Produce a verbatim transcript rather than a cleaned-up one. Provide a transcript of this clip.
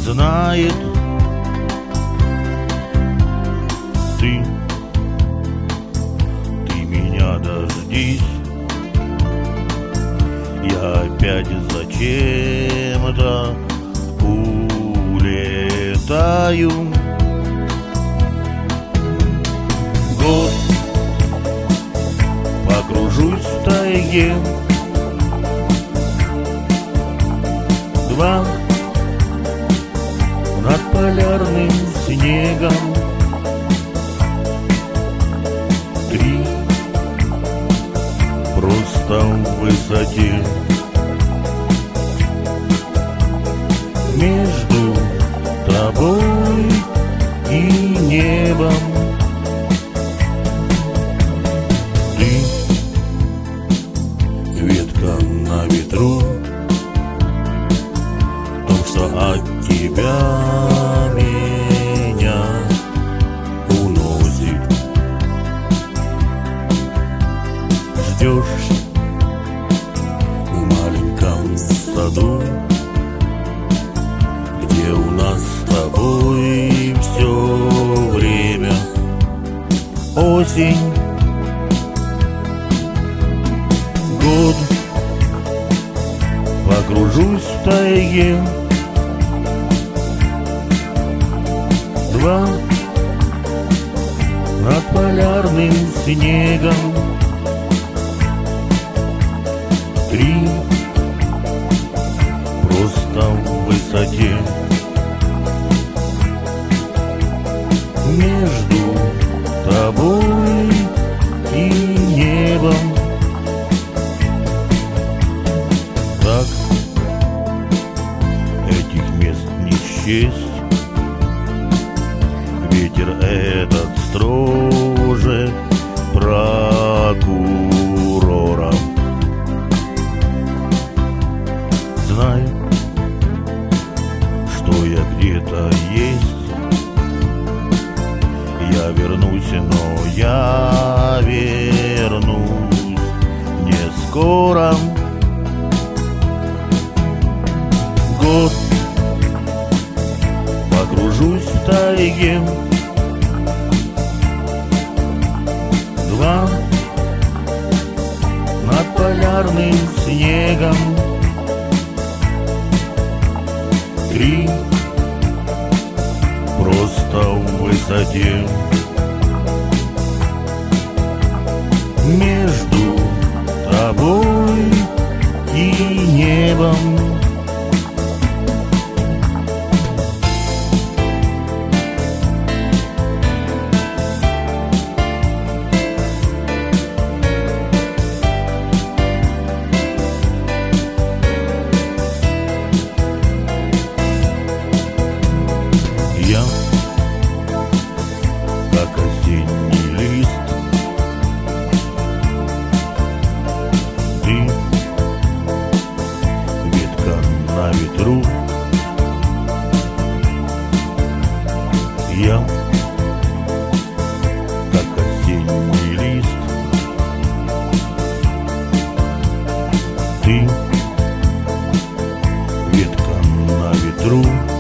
знает. Ты, ты меня дождись. Я опять зачем-то улетаю. Год покружусь в тайге. Два над полярным снегом. Три просто в высоте. Между тобой и небом. Ты ветка на ветру, то, что от тебя меня уносит. Ждешь в маленьком саду, где у нас с тобой все время осень. Год покружусь в тайге. Два над полярным снегом. Три просто в высоте. Между тобой и небом. Так этих мест не счесть. Ветер этот строже прокурора. Знай, что я где-то есть. Я вернусь, но я вернусь не скоро. Год покружусь в тайге. Два над полярным снегом. Три просто в высоте. Между тобой и небом. Я, как осенний лист. Ты, ветка на ветру. Я, как осенний лист. Ты, ветка на ветру.